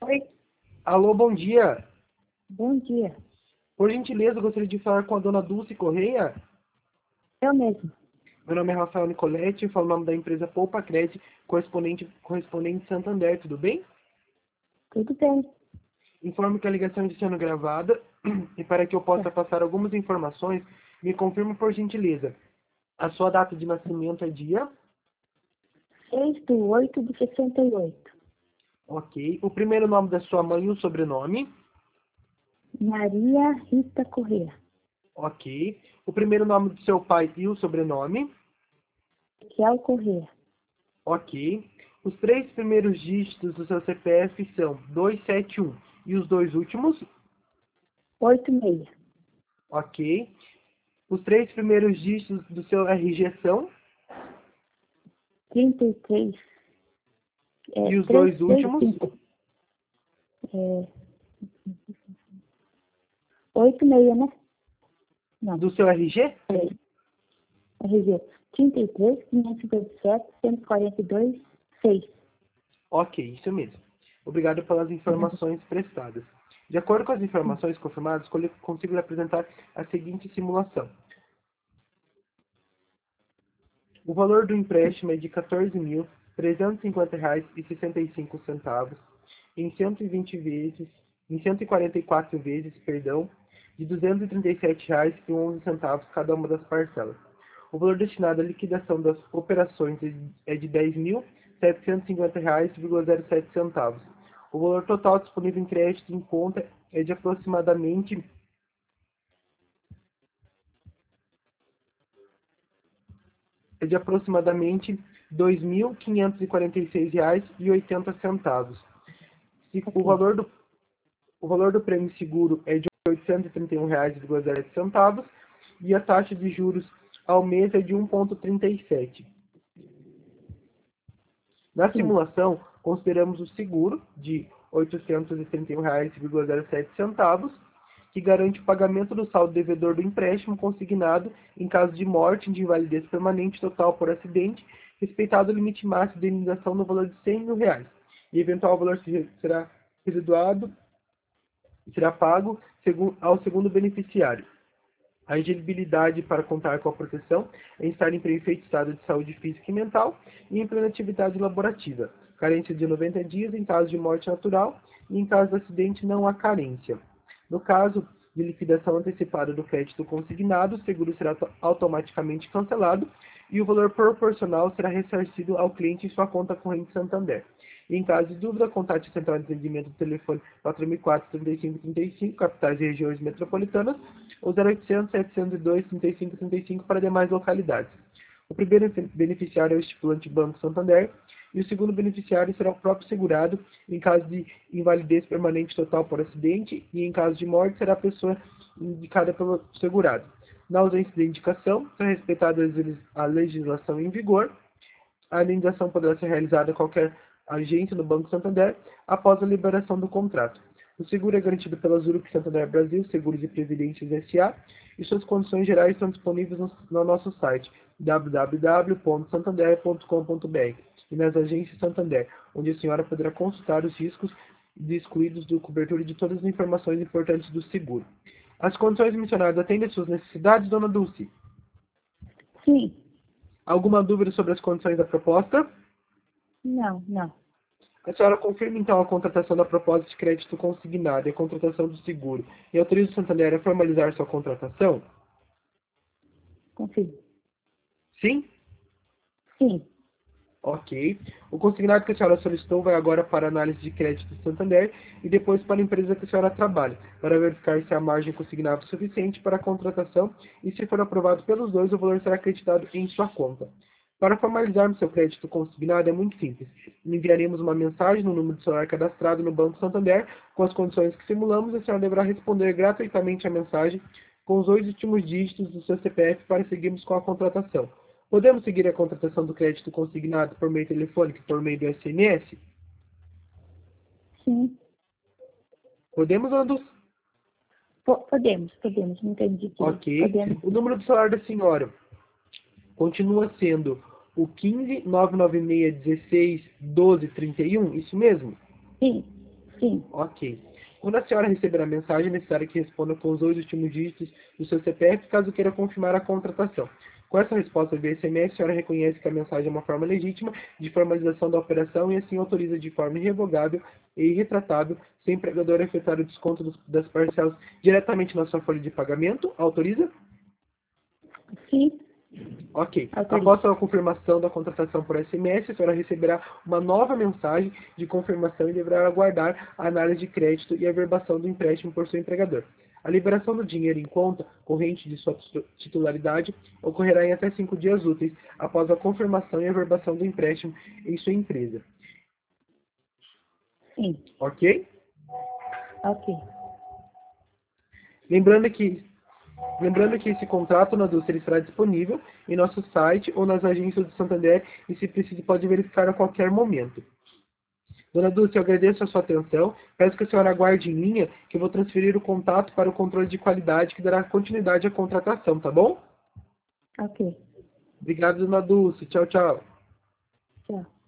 Oi, Alô, bom dia. bom dia. Por gentileza, eu gostaria de falar com a dona Dulce Correia. Eu mesmo. Meu nome é Rafael Nicoletti, eu falo o nome da empresa Poupa Cred, correspondente Santander, tudo bem? Tudo bem. Informo que a ligação está sendo gravada e para que eu possa Tá. passar algumas informações, me confirme por gentileza. A sua data de nascimento é dia? 6/8/68. Ok. O primeiro nome da sua mãe e o sobrenome? Maria Rita Corrêa. Ok. O primeiro nome do seu pai e o sobrenome? Raquel Corrêa. Ok. Os três primeiros dígitos do seu CPF são 271. E os dois últimos? 86. Ok. Os três primeiros dígitos do seu RG são? 33. E os dois últimos? 335. É, 86, né? Não. Do seu RG? É, RG. 33, 557, 142, 6. Ok, isso mesmo. Obrigado pelas informações prestadas. De acordo com as informações confirmadas, consigo lhe apresentar a seguinte simulação. O valor do empréstimo é de R$ 14.350,65 em 120 vezes, em 144 vezes, perdão, de R$ 237,11 cada uma das parcelas. O valor destinado à liquidação das operações é de R$ 10.750,07. O valor total disponível em crédito em conta é de aproximadamente R$ 2.546,80. O Ok. valor do, o valor do prêmio seguro é de R$ 831,07 e a taxa de juros ao mês é de 1,37. Na Sim. simulação, consideramos o seguro de R$ 831,07, que garante o pagamento do saldo devedor do empréstimo consignado em caso de morte, de invalidez permanente total por acidente, respeitado o limite máximo de indenização no valor de R$ 100 mil, e eventual valor será residuado será pago ao segundo beneficiário. A elegibilidade para contar com a proteção é estar em perfeito estado de saúde física e mental e em plena atividade laborativa. Carência de 90 dias em caso de morte natural e em caso de acidente não há carência. No caso de liquidação antecipada do crédito consignado, o seguro será automaticamente cancelado e o valor proporcional será ressarcido ao cliente em sua conta corrente Santander. E em caso de dúvida, contate a central de atendimento do telefone 4004-3535, capitais e regiões metropolitanas, ou 0800-702-3535 para demais localidades. O primeiro beneficiário é o estipulante Banco Santander e o segundo beneficiário será o próprio segurado em caso de invalidez permanente total por acidente e em caso de morte será a pessoa indicada pelo segurado. Na ausência de indicação, será respeitada a legislação em vigor. A indenização poderá ser realizada em qualquer agência do Banco Santander após a liberação do contrato. O seguro é garantido pela Zurich Santander Brasil Seguros e Previdências S.A. e suas condições gerais estão disponíveis no nosso site www.santander.com.br e nas agências Santander, onde a senhora poderá consultar os riscos excluídos do cobertura de todas as informações importantes do seguro. As condições mencionadas atendem às suas necessidades, dona Dulce? Sim. Alguma dúvida sobre as condições da proposta? Não, não. A senhora confirma então a contratação da proposta de crédito consignado e a contratação do seguro e autoriza o Santander a formalizar sua contratação? Confio. Sim? Sim. Ok. O consignado que a senhora solicitou vai agora para a análise de crédito do Santander e depois para a empresa que a senhora trabalha, para verificar se a margem consignada é suficiente para a contratação e, se for aprovado pelos dois, o valor será acreditado em sua conta. Para formalizarmos seu crédito consignado é muito simples. Enviaremos uma mensagem no número de celular cadastrado no Banco Santander com as condições que simulamos e a senhora deverá responder gratuitamente a mensagem com os 8 últimos dígitos do seu CPF para seguirmos com a contratação. Podemos seguir a contratação do crédito consignado por meio telefônico e por meio do SMS? Sim. Podemos, Andus? Podemos. Não entendi direito. Ok. Podemos. O número do celular da senhora continua sendo o 15 996 16 12 31, isso mesmo? Sim. Sim. Ok. Quando a senhora receber a mensagem, é necessário que responda com os 2 últimos dígitos do seu CPF, caso queira confirmar a contratação. Com essa resposta via SMS, a senhora reconhece que a mensagem é uma forma legítima de formalização da operação e assim autoriza de forma irrevogável e irretratável, sem o empregador efetuar o desconto das parcelas diretamente na sua folha de pagamento. Autoriza? Sim. Ok. Autorizo. Após a confirmação da contratação por SMS, a senhora receberá uma nova mensagem de confirmação e deverá aguardar a análise de crédito e a averbação do empréstimo por seu empregador. A liberação do dinheiro em conta corrente de sua titularidade ocorrerá em até 5 dias úteis após a confirmação e averbação do empréstimo em sua empresa. Sim. Ok? Ok. Lembrando que esse contrato, dona Dulce, ele estará disponível em nosso site ou nas agências do Santander e, se preciso, pode verificar a qualquer momento. Dona Dulce, eu agradeço a sua atenção. Peço que a senhora aguarde em linha, que eu vou transferir o contato para o controle de qualidade, que dará continuidade à contratação, tá bom? Ok. Obrigado, dona Dulce. Tchau, tchau. Tchau.